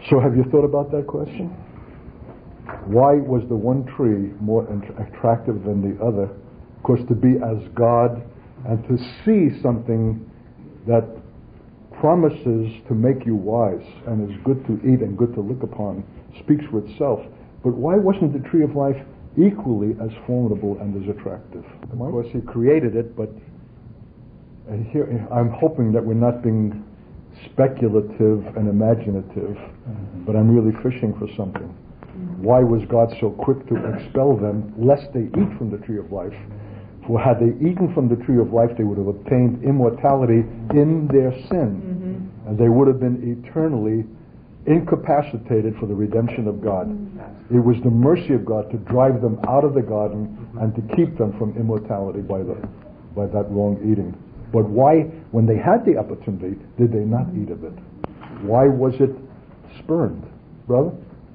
So have you thought about that question? Why was the one tree more attractive than the other? Of course, to be as God and to see something that promises to make you wise and is good to eat and good to look upon speaks for itself. But why wasn't the tree of life equally as formidable and as attractive? Of course, he created it, but here I'm hoping that we're not being speculative and imaginative, but I'm really fishing for something. Why was God so quick to expel them, lest they eat from the tree of life? For had they eaten from the tree of life, they would have obtained immortality in their sin, and they would have been eternally incapacitated for the redemption of God. It was the mercy of God to drive them out of the garden and to keep them from immortality by that wrong eating. But why, when they had the opportunity, did they not eat of it? Why was it spurned, brother?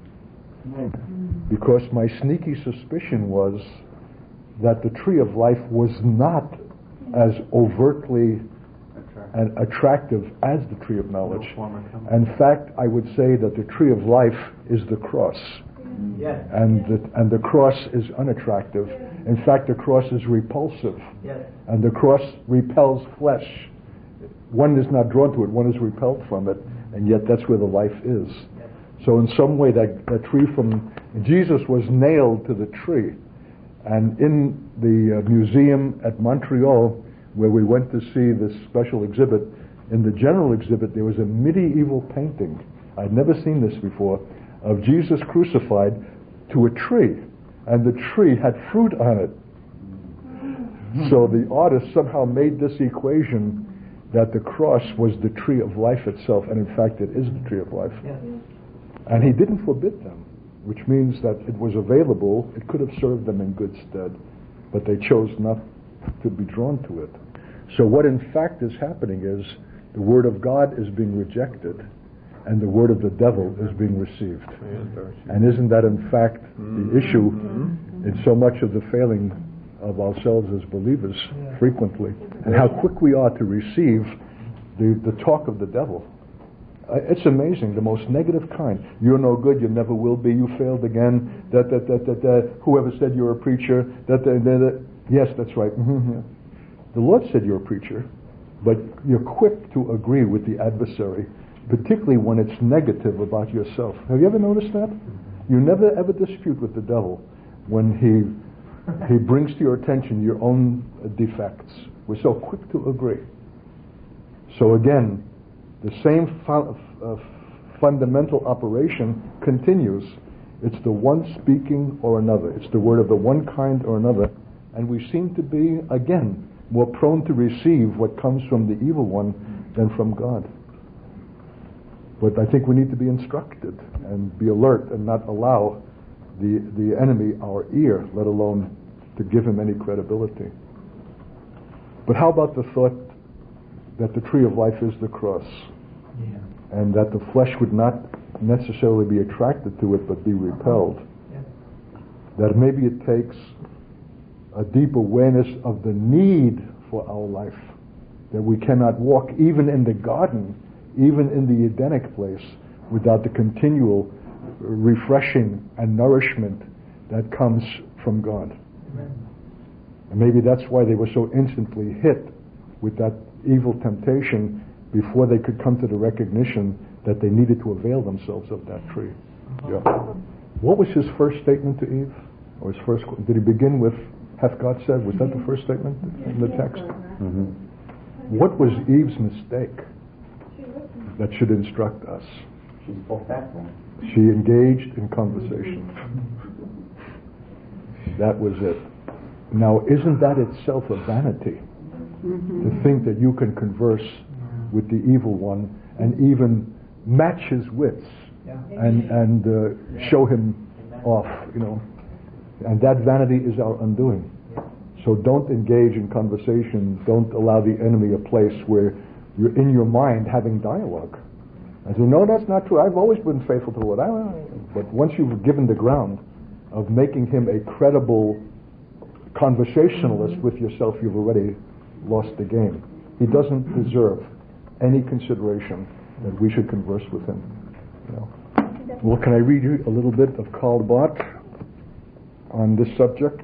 Because my sneaky suspicion was that the tree of life was not as overtly and attractive as the tree of knowledge. In fact, I would say that the tree of life is the cross. Yes. And the cross is unattractive. In fact, the cross is repulsive. Yes. And the cross repels flesh. One is not drawn to it, one is repelled from it, and yet that's where the life is. Yes. So in some way that tree from Jesus was nailed to the tree. And in the museum at Montreal, where we went to see this special exhibit, in the general exhibit there was a medieval painting, I'd never seen this before, of Jesus crucified to a tree, and the tree had fruit on it. So the artist somehow made this equation that the cross was the tree of life itself, and in fact it is the tree of life. Yes. And he didn't forbid them, which means that it was available, it could have served them in good stead, but they chose not to be drawn to it. So what in fact is happening is the word of God is being rejected and the word of the devil is being received. And isn't that in fact the issue in so much of the failing of ourselves as believers frequently, and how quick we are to receive the talk of the devil. It's amazing, the most negative kind. You're no good, you never will be, you failed again, whoever said you're a preacher, yes, that's right. The Lord said you're a preacher, but you're quick to agree with the adversary, particularly when it's negative about yourself. Have you ever noticed that? You never ever dispute with the devil when he brings to your attention your own defects. We're so quick to agree. So again, the same fundamental operation continues. It's the one speaking or another. It's the word of the one kind or another. And we seem to be, again, more prone to receive what comes from the evil one than from God. But I think we need to be instructed and be alert and not allow the enemy our ear, let alone to give him any credibility. But how about the thought that the tree of life is the cross, and that the flesh would not necessarily be attracted to it but be repelled? That maybe it takes a deep awareness of the need for our life, that we cannot walk even in the garden, even in the Edenic place, without the continual refreshing and nourishment that comes from God. And maybe that's why they were so instantly hit with that evil temptation before they could come to the recognition that they needed to avail themselves of that tree. What was his first statement to Eve? Or his first? Did he begin with, hath God said? Was that the first statement in the text? What was Eve's mistake that should instruct us? She engaged in conversation. That was it. Now, isn't that itself a vanity? To think that you can converse with the evil one and even match his wits and show him off, And that vanity is our undoing. So don't engage in conversation. Don't allow the enemy a place where you're in your mind having dialogue. I say, no, that's not true. I've always been faithful to what I want. But once you've given the ground of making him a credible conversationalist with yourself, you've already lost the game. He doesn't deserve any consideration that we should converse with him. Well, can I read you a little bit of Karl Barth on this subject?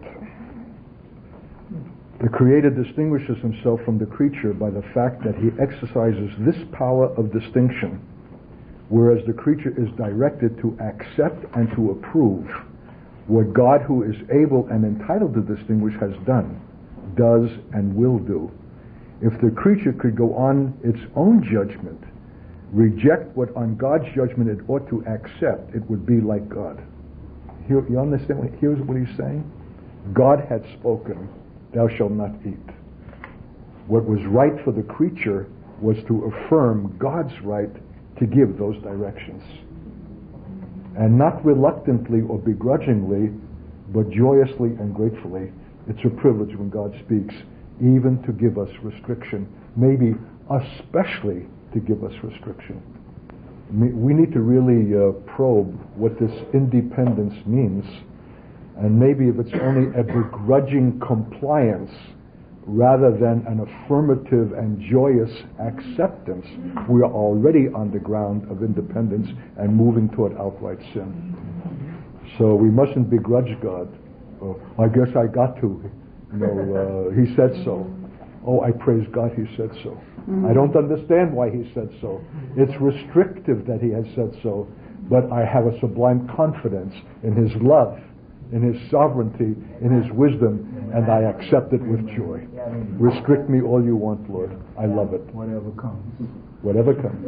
The Creator distinguishes himself from the creature by the fact that he exercises this power of distinction, whereas the creature is directed to accept and to approve what God, who is able and entitled to distinguish, has done, does, and will do. If the creature could go on its own judgment, reject what on God's judgment it ought to accept, it would be like God. You understand? Here's what he's saying. God had spoken, thou shalt not eat. What was right for the creature was to affirm God's right to give those directions. And not reluctantly or begrudgingly, but joyously and gratefully. It's a privilege when God speaks, even to give us restriction, maybe especially to give us restriction. We need to really probe what this independence means, and maybe if it's only a begrudging compliance rather than an affirmative and joyous acceptance, we are already on the ground of independence and moving toward outright sin. So we mustn't begrudge God. Oh, I guess I got to. He said so. Oh, I praise God he said so. I don't understand why he said so. It's restrictive that he has said so, but I have a sublime confidence in his love, in his sovereignty, in his wisdom, and I accept it with joy. Restrict me all you want, Lord. I love it. Whatever comes. Whatever comes.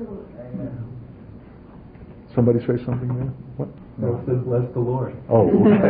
Somebody say something there? What? No, it says, bless the Lord. Oh,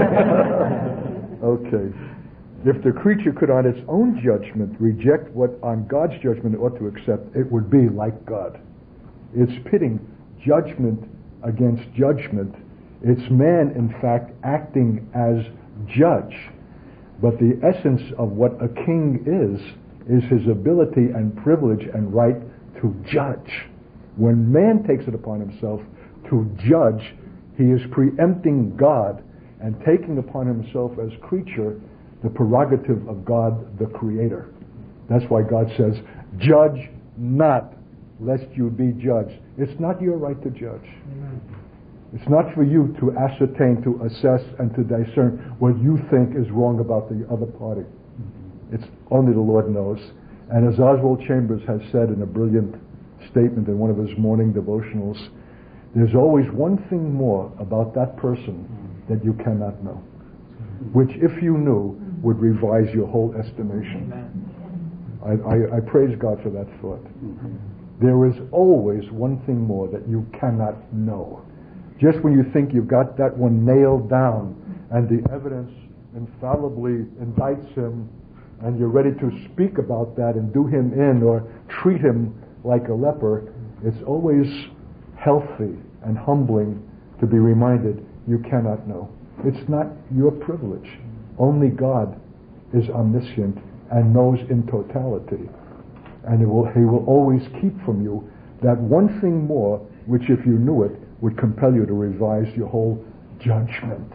okay. Okay. If the creature could on its own judgment reject what on God's judgment it ought to accept, it would be like God. It's pitting judgment against judgment. It's man, in fact, acting as judge. But the essence of what a king is his ability and privilege and right to judge. When man takes it upon himself to judge, he is preempting God and taking upon himself as creature the prerogative of God, the Creator. That's why God says, judge not, lest you be judged. It's not your right to judge. Amen. It's not for you to ascertain, to assess, and to discern what you think is wrong about the other party. It's only the Lord knows. And as Oswald Chambers has said in a brilliant statement in one of his morning devotionals, there's always one thing more about that person that you cannot know, which if you knew would revise your whole estimation. I praise God for that thought. There is always one thing more that you cannot know. Just when you think you've got that one nailed down and the evidence infallibly indicts him and you're ready to speak about that and do him in or treat him like a leper, it's always healthy and humbling to be reminded you cannot know. It's not your privilege. Only God is omniscient and knows in totality. And he will always keep from you that one thing more, which if you knew it, would compel you to revise your whole judgment.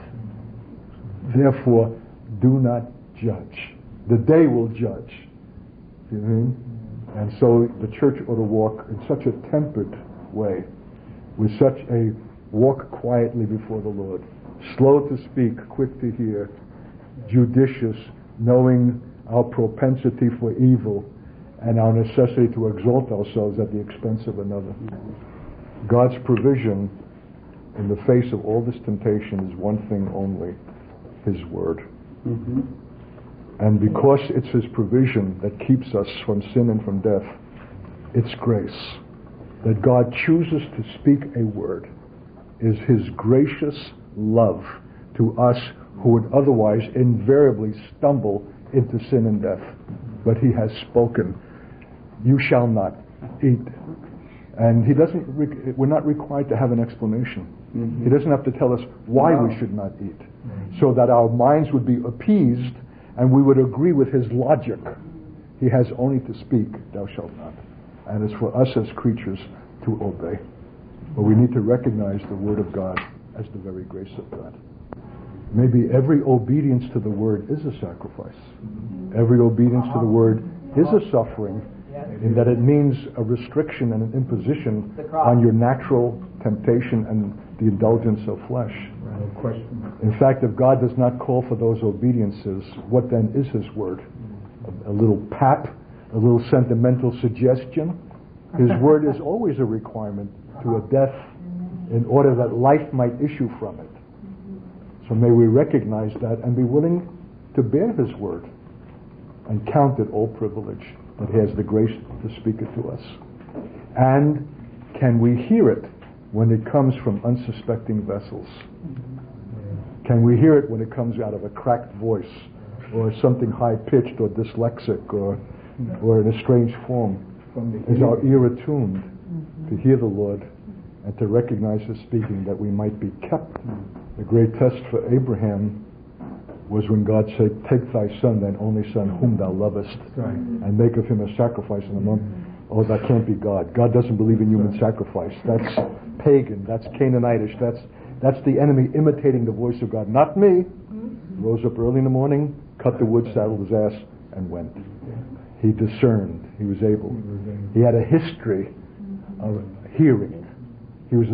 Therefore, do not judge. The day will judge. You mean? And so the church ought to walk in such a tempered way, with such a walk quietly before the Lord, slow to speak, quick to hear, judicious, knowing our propensity for evil and our necessity to exalt ourselves at the expense of another. God's provision in the face of all this temptation is one thing only, His Word. Mm-hmm. And because it's His provision that keeps us from sin and from death, it's grace. That God chooses to speak a word is His gracious love to us who would otherwise invariably stumble into sin and death. But He has spoken, you shall not eat. And we're not required to have an explanation. Mm-hmm. He doesn't have to tell us why we should not eat, so that our minds would be appeased and we would agree with His logic. He has only to speak, thou shalt not. And it's for us as creatures to obey. But we need to recognize the Word of God as the very grace of God. Maybe every obedience to the Word is a sacrifice. Every obedience to the Word is a suffering, in that it means a restriction and an imposition on your natural temptation and the indulgence of flesh. No question. In fact, if God does not call for those obediences, what then is His word? A little pap, a little sentimental suggestion? His word is always a requirement to a death in order that life might issue from it. So may we recognize that and be willing to bear His word and count it all privilege that He has the grace to speak it to us. And can we hear it when it comes from unsuspecting vessels? Can we hear it when it comes out of a cracked voice or something high-pitched or dyslexic or in a strange form? Is our ear attuned to hear the Lord and to recognize His speaking that we might be kept? The great test for Abraham was when God said, "Take thy son, thine only son, whom thou lovest, and make of him a sacrifice in the moment." Oh, that can't be God. God doesn't believe in human sacrifice. That's pagan. That's Canaanitish. That's the enemy imitating the voice of God. Not me. Rose up early in the morning, cut the wood, saddled his ass, and went. He discerned. He was able. He had a history of hearing. His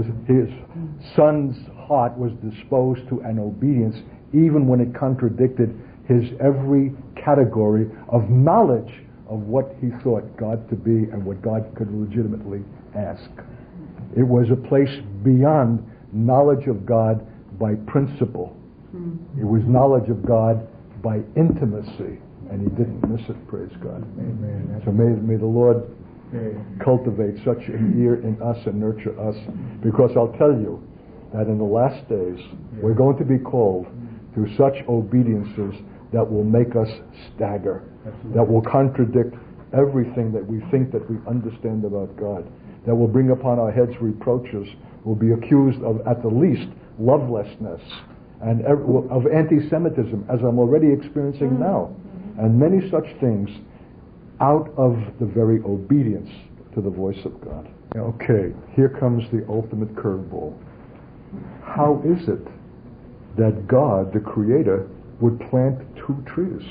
son's heart was disposed to an obedience even when it contradicted his every category of knowledge of what he thought God to be and what God could legitimately ask. It was a place beyond knowledge of God by principle. It was knowledge of God by intimacy, and he didn't miss it, praise God. Amen. So may the Lord cultivate such an ear in us and nurture us, because I'll tell you that in the last days we're going to be called to such obediences that will make us stagger, that will contradict everything that we think that we understand about God, that will bring upon our heads reproaches, will be accused of, at the least, lovelessness, and of anti-Semitism, as I'm already experiencing now, and many such things out of the very obedience to the voice of God. Okay, here comes the ultimate curveball. How is it that God, the Creator, would plant two trees?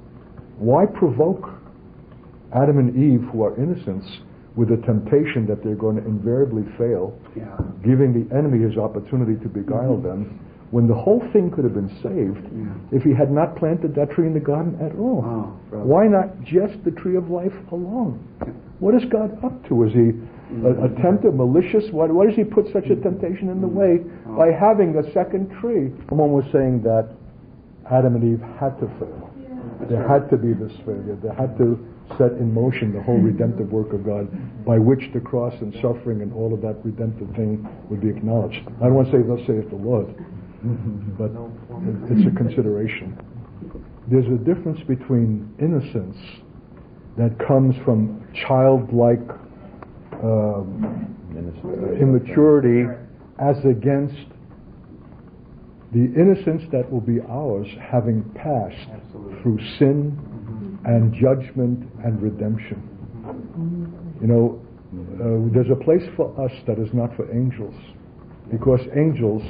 Why provoke Adam and Eve, who are innocents, with a temptation that they're going to invariably fail, giving the enemy his opportunity to beguile them, when the whole thing could have been saved if he had not planted that tree in the garden at all? Why not just the tree of life alone? What is God up to? Is he a tempter, malicious? Why does he put such a temptation in the way by having a second tree? Someone was saying that Adam and Eve had to fail. There had to be this failure. They had to set in motion the whole redemptive work of God, by which the cross and suffering and all of that redemptive thing would be acknowledged. I don't want to say, "Thus saith the Lord," but it's a consideration. There's a difference between innocence that comes from childlike immaturity as against the innocence that will be ours having passed through sin and judgment and redemption. You know, there's a place for us that is not for angels, because angels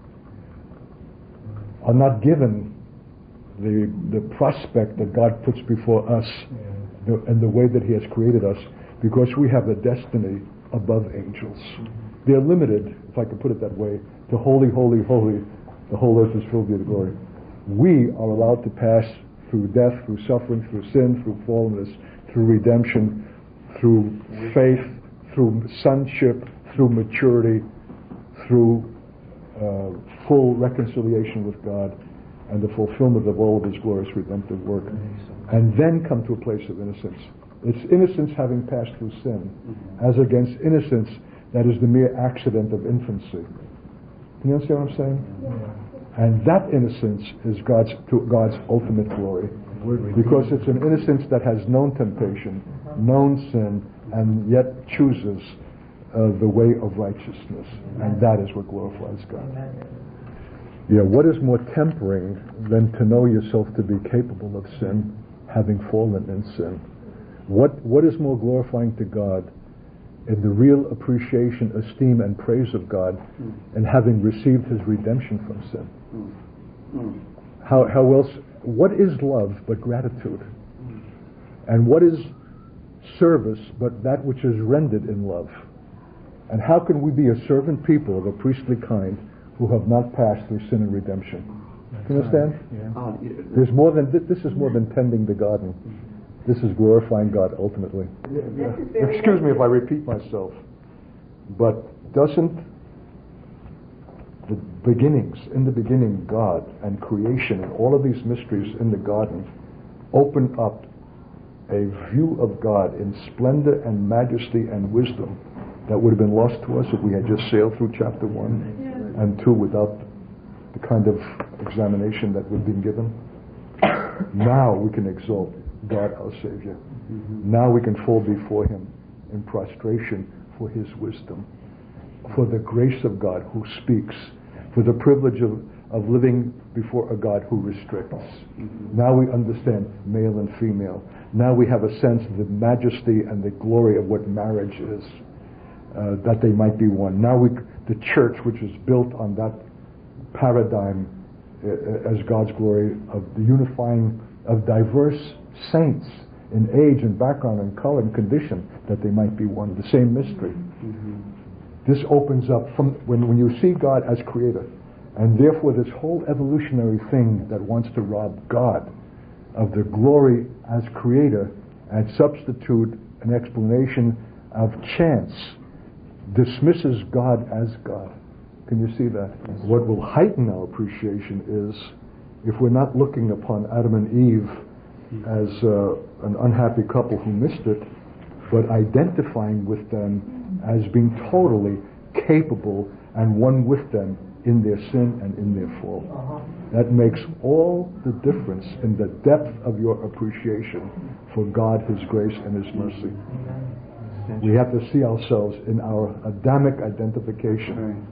are not given the prospect that God puts before us and the way that He has created us, because we have a destiny above angels. They're limited, if I could put it that way, to holy, holy, holy. The whole earth is filled with your glory. We are allowed to pass through death, through suffering, through sin, through fallenness, through redemption, through faith, through sonship, through maturity, through full reconciliation with God, and the fulfillment of all of His glorious redemptive work, and then come to a place of innocence. It's innocence having passed through sin, as against innocence that is the mere accident of infancy. Can you understand what I'm saying? And that innocence is God's ultimate glory, because it's an innocence that has known temptation, known sin, and yet chooses the way of righteousness, and that is what glorifies God. Yeah, what is more tempering than to know yourself to be capable of sin, having fallen in sin? What is more glorifying to God in the real appreciation, esteem, and praise of God, and having received His redemption from sin? How else? What is love but gratitude? And what is service but that which is rendered in love? And how can we be a servant people of a priestly kind who have not passed through sin and redemption? Do you understand? There's more than this is more than tending the garden. This is glorifying God ultimately. Excuse me if I repeat myself, but doesn't the beginnings, in the beginning, God and creation and all of these mysteries in the garden open up a view of God in splendor and majesty and wisdom that would have been lost to us if we had just sailed through chapter 1 and 2 without the kind of examination that we've been given? Now we can exalt God our Savior. Now we can fall before Him in prostration for His wisdom, for the grace of God who speaks, for the privilege of living before a God who restricts. Now we understand male and female. Now we have a sense of the majesty and the glory of what marriage is, that they might be one. Now the church, which is built on that paradigm as God's glory of the unifying of diverse saints in age and background and color and condition, that they might be one, the same mystery. This opens up from when you see God as creator, and therefore this whole evolutionary thing that wants to rob God of the glory as creator and substitute an explanation of chance dismisses God as God. Can you see that? What will heighten our appreciation is if we're not looking upon Adam and Eve as an unhappy couple who missed it, but identifying with them as being totally capable and one with them in their sin and in their fall. That makes all the difference in the depth of your appreciation for God, His grace, and His mercy. We have to see ourselves in our Adamic identification.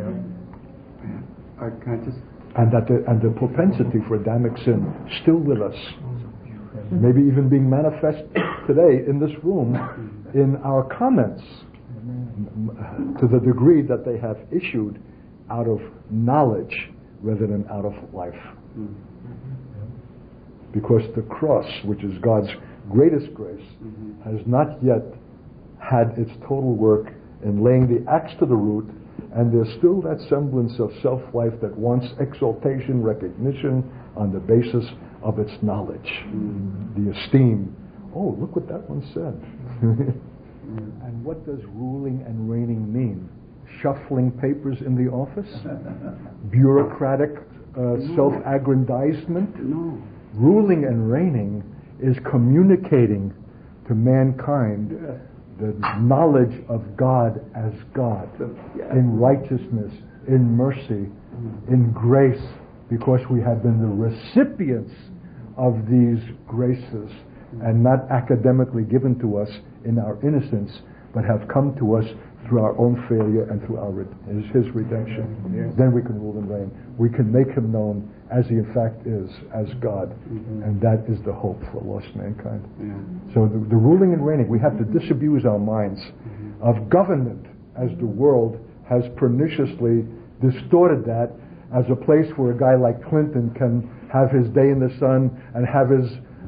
And the propensity for Adamic sin still with us. Maybe even being manifest today in this room in our comments, to the degree that they have issued out of knowledge rather than out of life. Because the cross, which is God's greatest grace, has not yet had its total work in laying the axe to the root, and there's still that semblance of self-life that wants exaltation, recognition on the basis of its knowledge, the esteem. Oh, look what that one said. And what does ruling and reigning mean? Shuffling papers in the office? Bureaucratic self-aggrandizement? No. Ruling and reigning is communicating to mankind the knowledge of God as God, in righteousness, in mercy, in grace, because we have been the recipients of these graces and not academically given to us in our innocence, but have come to us through our own failure and through His redemption. Then we can rule and reign. We can make Him known as He in fact is, as God. And that is the hope for lost mankind. So the ruling and reigning, we have to disabuse our minds of government as the world has perniciously distorted that as a place where a guy like Clinton can have his day in the sun and have his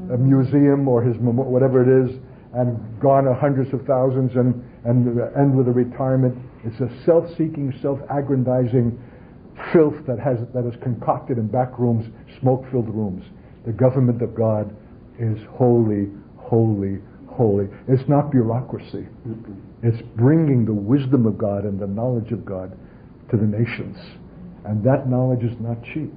museum or his whatever it is and garner hundreds of thousands and end with a retirement. It's a self-seeking, self-aggrandizing filth that is concocted in back rooms, smoke-filled rooms. The government of God is holy, holy, holy. It's not bureaucracy. It's bringing the wisdom of God and the knowledge of God to the nations. And that knowledge is not cheap.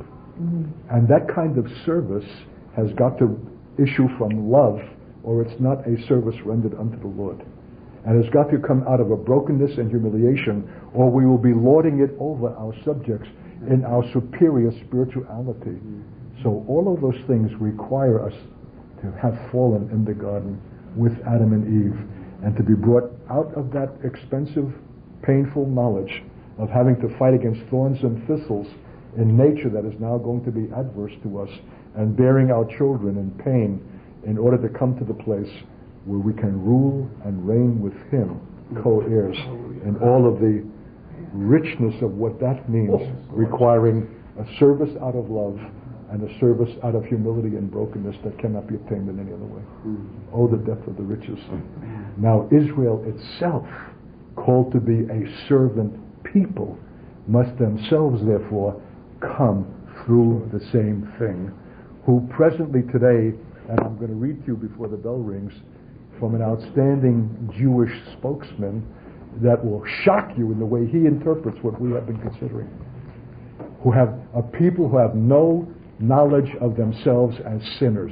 And that kind of service has got to issue from love, or it's not a service rendered unto the Lord. And it's got to come out of a brokenness and humiliation, or we will be lording it over our subjects in our superior spirituality. So all of those things require us to have fallen in the garden with Adam and Eve, and to be brought out of that expensive, painful knowledge of having to fight against thorns and thistles in nature that is now going to be adverse to us, and bearing our children in pain in order to come to the place where we can rule and reign with Him, co-heirs, in all of the richness of what that means, requiring a service out of love and a service out of humility and brokenness that cannot be obtained in any other way. Oh, the depth of the riches. Now, Israel itself called to be a servant people, must themselves therefore come through the same thing, who presently today, and I'm going to read to you before the bell rings, from an outstanding Jewish spokesman that will shock you in the way he interprets what we have been considering, who have a people who have no knowledge of themselves as sinners,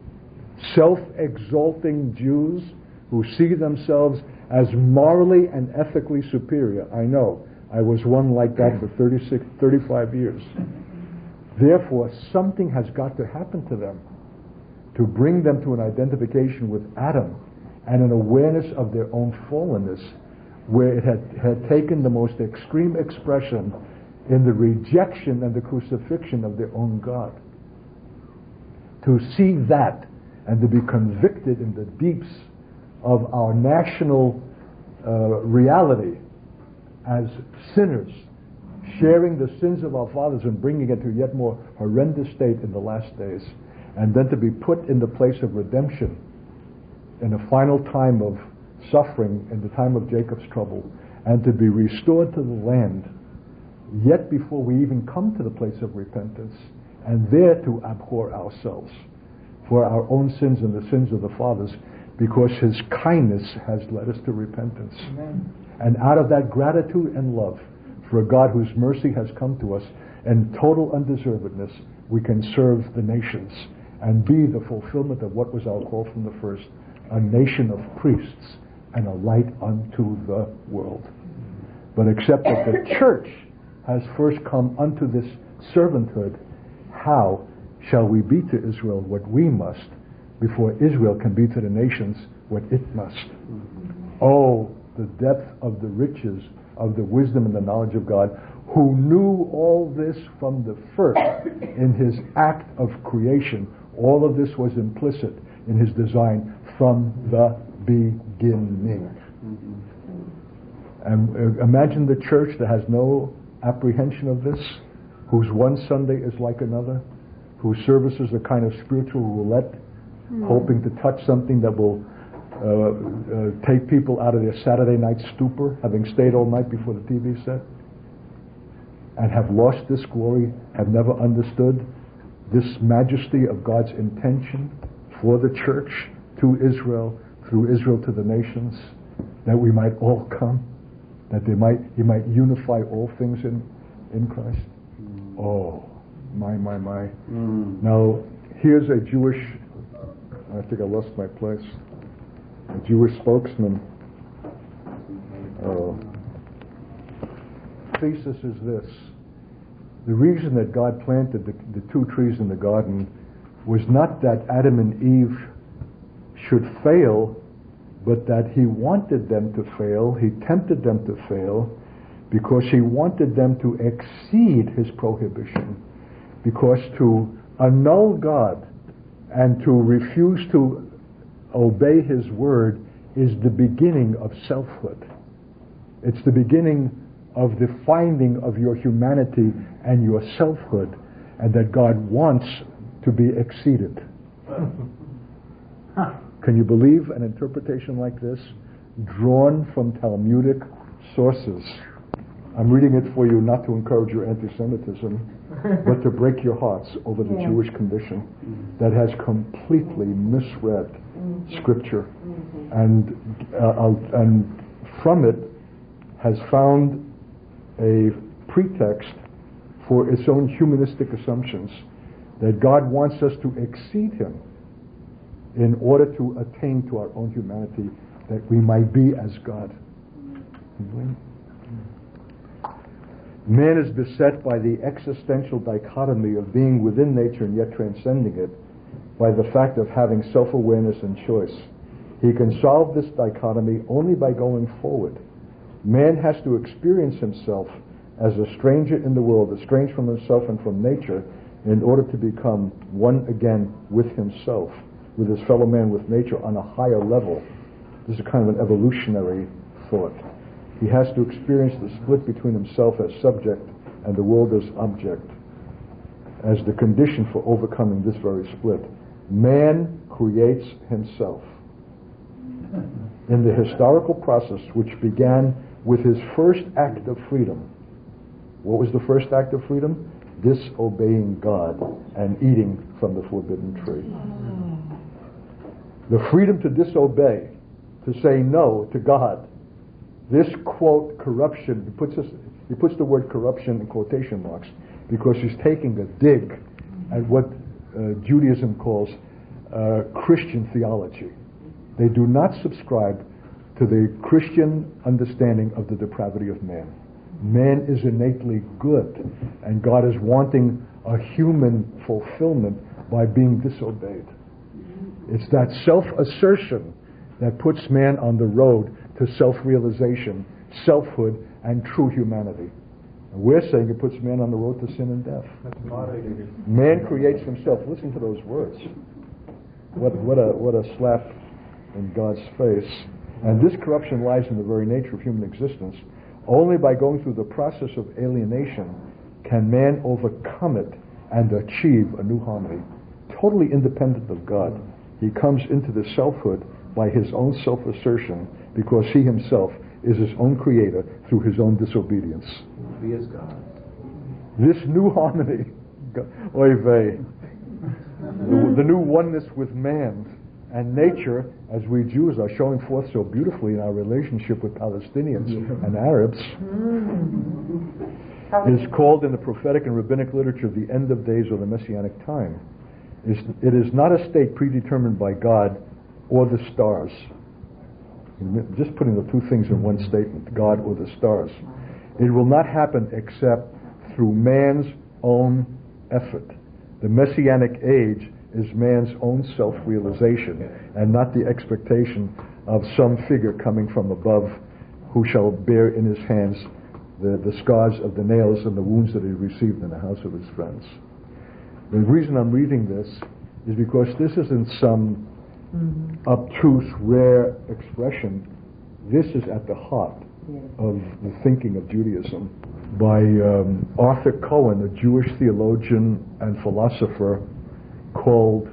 self-exalting Jews who see themselves as morally and ethically superior. I know, I was one like that for 35 years. Therefore, something has got to happen to them to bring them to an identification with Adam and an awareness of their own fallenness, where it had taken the most extreme expression in the rejection and the crucifixion of their own God. To see that and to be convicted in the deeps of our national reality as sinners, sharing the sins of our fathers and bringing it to a yet more horrendous state in the last days, and then to be put in the place of redemption in a final time of suffering, in the time of Jacob's trouble, and to be restored to the land yet before we even come to the place of repentance, and there to abhor ourselves for our own sins and the sins of the fathers, because his kindness has led us to repentance. Amen. And out of that gratitude and love for a God whose mercy has come to us in total undeservedness, we can serve the nations and be the fulfillment of what was our call from the first, a nation of priests and a light unto the world. But except that the church has first come unto this servanthood, how shall we be to Israel what we must before Israel can be to the nations what it must? Oh, the depth of the riches of the wisdom and the knowledge of God, who knew all this from the first in his act of creation. All of this was implicit in his design from the beginning. And imagine the church that has no apprehension of this, whose one Sunday is like another, whose services are kind of spiritual roulette, hoping to touch something that will take people out of their Saturday night stupor, having stayed all night before the TV set, and have lost this glory, have never understood this majesty of God's intention for the church to Israel, through Israel to the nations, that we might all come, that he might unify all things in Christ. Oh, my. Now, here's a Jewish, I think I lost my place, a Jewish spokesman. Thesis is this: the reason that God planted the two trees in the garden was not that Adam and Eve should fail, but that he wanted them to fail, he tempted them to fail, because he wanted them to exceed his prohibition, because to annul God and to refuse to obey his word is the beginning of selfhood. It's the beginning of the finding of your humanity and your selfhood, and that God wants to be exceeded. Can you believe an interpretation like this, drawn from Talmudic sources? I'm reading it for you not to encourage your anti-Semitism, but to break your hearts over the Jewish condition that has completely misread Scripture, and from it has found a pretext for its own humanistic assumptions that God wants us to exceed him in order to attain to our own humanity, that we might be as God. Man is beset by the existential dichotomy of being within nature and yet transcending it by the fact of having self-awareness and choice. He can solve this dichotomy only by going forward. Man has to experience himself as a stranger in the world, estranged from himself and from nature, in order to become one again with himself, with his fellow man, with nature on a higher level. This is kind of an evolutionary thought. He has to experience the split between himself as subject and the world as object as the condition for overcoming this very split. Man creates himself. In the historical process which began with his first act of freedom. What was the first act of freedom? Disobeying God and eating from the forbidden tree. The freedom to disobey, to say no to God. This, quote, corruption, he puts the word corruption in quotation marks because he's taking a dig at what Judaism calls Christian theology. They do not subscribe to the Christian understanding of the depravity of man. Man is innately good, and God is wanting a human fulfillment by being disobeyed. It's that self-assertion that puts man on the road to self-realization, selfhood, and true humanity. And we're saying it puts man on the road to sin and death. Man creates himself. Listen to those words. What a slap in God's face. And this corruption lies in the very nature of human existence. Only by going through the process of alienation can man overcome it and achieve a new harmony. Totally independent of God, he comes into the selfhood by his own self-assertion because he himself is his own creator through his own disobedience. He is God. This new harmony, oy vey, the new oneness with man and nature, as we Jews are showing forth so beautifully in our relationship with Palestinians and Arabs, is called in the prophetic and rabbinic literature the end of days or the messianic time. It is not a state predetermined by God or the stars. Just putting the two things in one statement, God or the stars. It will not happen except through man's own effort. The messianic age is man's own self-realization and not the expectation of some figure coming from above who shall bear in his hands the scars of the nails and the wounds that he received in the house of his friends. The reason I'm reading this is because this isn't some obtuse, rare expression. This is at the heart of the thinking of Judaism by Arthur Cohen, a Jewish theologian and philosopher called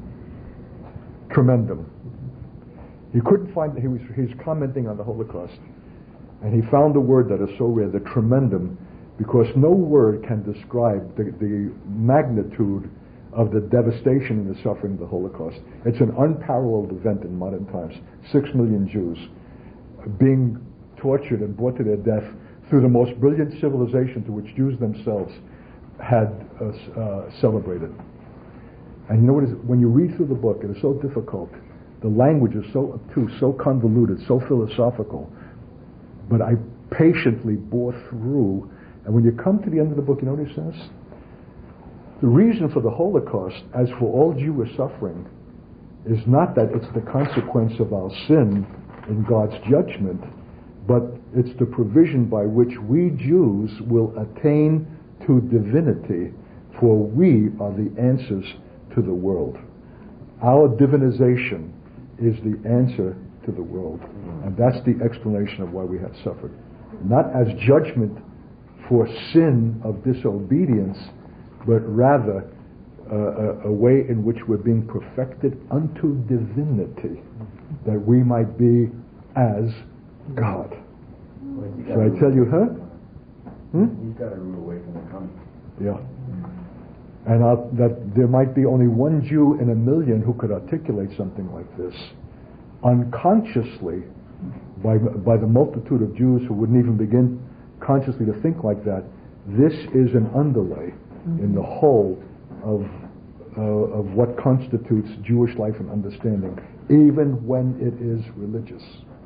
Tremendum. He couldn't find, he's commenting on the Holocaust, and he found a word that is so rare, the tremendum, because no word can describe the magnitude of the devastation and the suffering of the Holocaust. It's an unparalleled event in modern times. 6 million Jews being tortured and brought to their death through the most brilliant civilization to which Jews themselves had celebrated. And you know what is, when you read through the book, it is so difficult. The language is so obtuse, so convoluted, so philosophical. But I patiently bore through. And when you come to the end of the book, you know what he says? The reason for the Holocaust, as for all Jewish suffering, is not that it's the consequence of our sin in God's judgment, but it's the provision by which we Jews will attain to divinity, for we are the answers to the world. Our divinization is the answer to the world. And that's the explanation of why we have suffered. Not as judgment for sin of disobedience, but rather a way in which we're being perfected unto divinity, that we might be as God. So I tell you, You've got to move away from the coming. Yeah. And that there might be only one Jew in a million who could articulate something like this. Unconsciously, by the multitude of Jews who wouldn't even begin consciously to think like that, this is an underlay in the whole of what constitutes Jewish life and understanding, even when it is religious.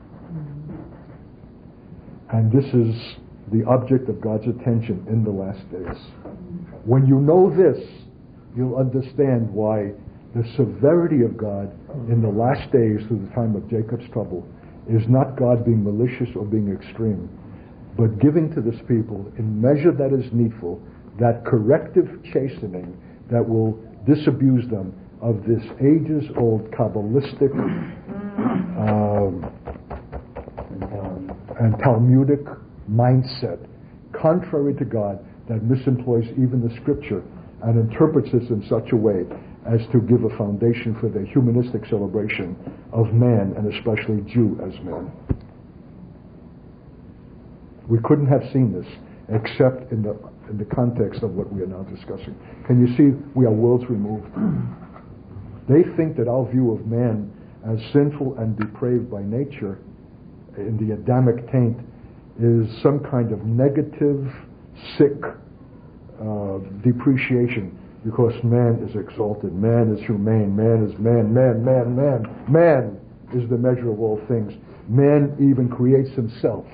And this is the object of God's attention in the last days. When you know this, you'll understand why the severity of God in the last days through the time of Jacob's trouble is not God being malicious or being extreme, but giving to this people in measure that is needful that corrective chastening that will disabuse them of this ages-old Kabbalistic and Talmudic mindset, contrary to God, that misemploys even the Scripture and interprets this in such a way as to give a foundation for the humanistic celebration of man, and especially Jew as man. We couldn't have seen this except in the context of what we are now discussing. Can you see we are worlds removed? They think that our view of man as sinful and depraved by nature in the Adamic taint is some kind of negative, sick depreciation, because man is exalted, man is humane, man is man. Man is the measure of all things. Man even creates himself.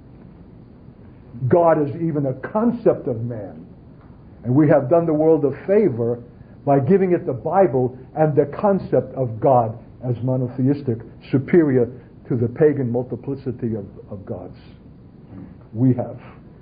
God is even a concept of man. And we have done the world a favor by giving it the Bible and the concept of God as monotheistic, superior to the pagan multiplicity of gods. We have.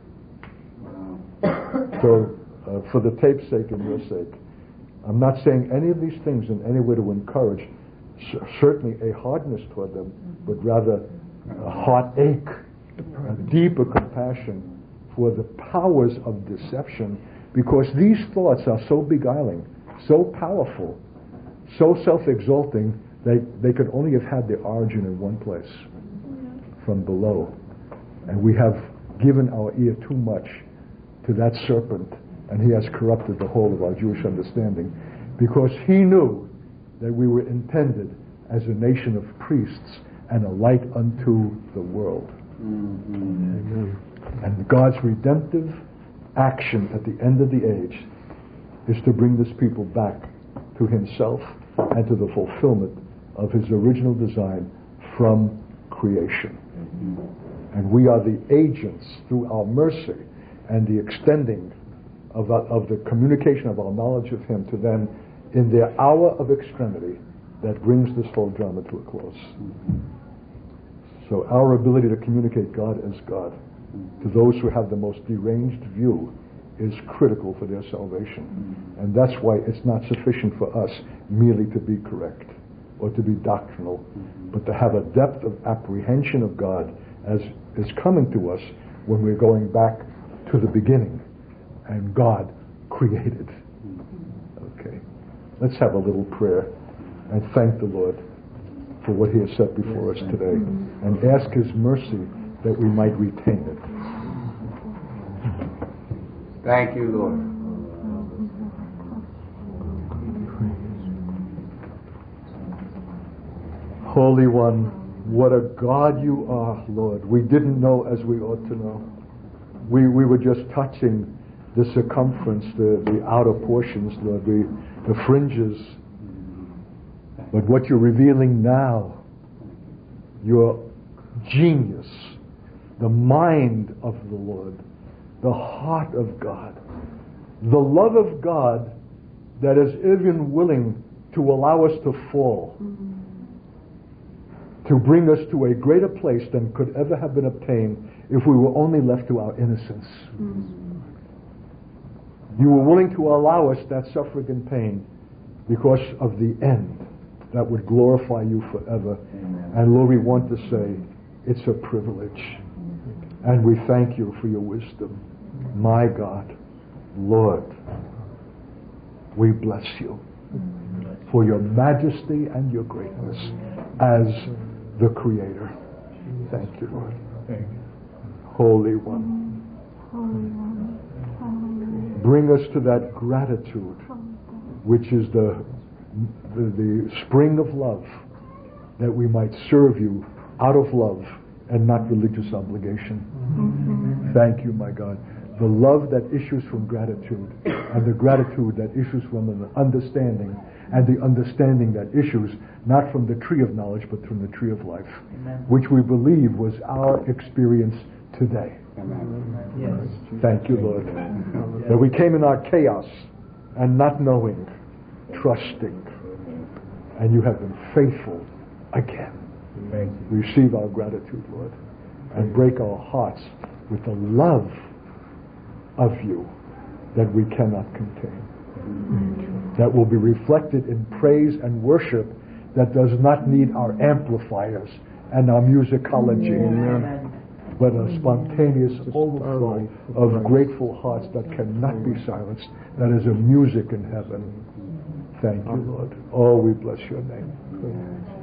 So, for the tape's sake and your sake, I'm not saying any of these things in any way to encourage certainly a hardness toward them, but rather a heartache, a deeper compassion for the powers of deception, because these thoughts are so beguiling, so powerful, so self-exalting, they could only have had their origin in one place, from below. And we have given our ear too much to that serpent, and he has corrupted the whole of our Jewish understanding, because he knew that we were intended as a nation of priests and a light unto the world. Amen. And God's redemptive action at the end of the age is to bring this people back to himself and to the fulfillment of his original design from creation. And we are the agents, through our mercy and the extending of the communication of our knowledge of him to them in their hour of extremity, that brings this whole drama to a close. So our ability to communicate God as God to those who have the most deranged view is critical for their salvation. And that's why it's not sufficient for us merely to be correct or to be doctrinal, but to have a depth of apprehension of God as is coming to us when we're going back to the beginning and God created. Okay. Let's have a little prayer and thank the Lord for what he has set before us today, and ask his mercy that we might retain it. Thank you, Lord. Holy One, what a God you are, Lord. We didn't know as we ought to know. We were just touching the circumference, the outer portions, Lord, the fringes. But what you're revealing now, your genius, the mind of the Lord, the heart of God, the love of God that is even willing to allow us to fall, to bring us to a greater place than could ever have been obtained if we were only left to our innocence. You were willing to allow us that suffering and pain because of the end that would glorify you forever. Amen. And Lord, we want to say it's a privilege. And we thank you for your wisdom. My God, Lord, we bless you for your majesty and your greatness as the Creator. Thank you, Lord. Thank you. Holy One. Bring us to that gratitude, which is the spring of love, that we might serve you out of love and not religious obligation. Thank you, my God. The love that issues from gratitude, and the gratitude that issues from an understanding, and the understanding that issues not from the tree of knowledge but from the tree of life, which we believe was our experience today. Yes. Thank you, Lord, that we came in our chaos and not knowing, trusting, and you have been faithful again. Receive our gratitude, Lord, and break our hearts with the love of you that we cannot contain, that will be reflected in praise and worship that does not need our amplifiers and our musicology, but a spontaneous overflow of grateful hearts that cannot be silenced, that is a music in heaven. Thank you, Lord. Oh, we bless your name.